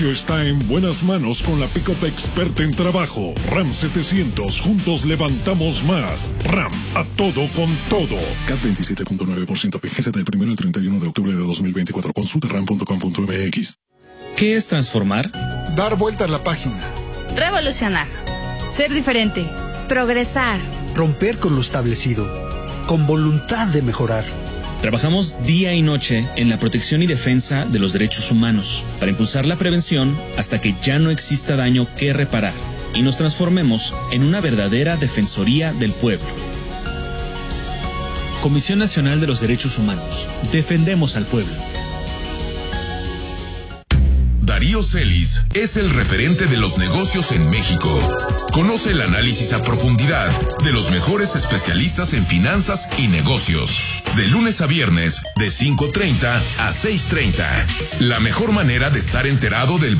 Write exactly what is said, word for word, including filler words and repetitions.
Está en buenas manos con la pick-up experta en trabajo. RAM setecientos, juntos levantamos más. RAM, a todo con todo. C A T veintisiete punto nueve por ciento vigencia del primero al treinta y uno de octubre de dos mil veinticuatro. Consulta ram punto com punto m x. ¿Qué es transformar? Dar vuelta a la página. Revolucionar. Ser diferente. Progresar. Romper con lo establecido. Con voluntad de mejorar. Trabajamos día y noche en la protección y defensa de los derechos humanos para impulsar la prevención hasta que ya no exista daño que reparar y nos transformemos en una verdadera defensoría del pueblo. Comisión Nacional de los Derechos Humanos. Defendemos al pueblo. Darío Celis es el referente de los negocios en México. Conoce el análisis a profundidad de los mejores especialistas en finanzas y negocios. De lunes a viernes, de cinco treinta a seis treinta. La mejor manera de estar enterado del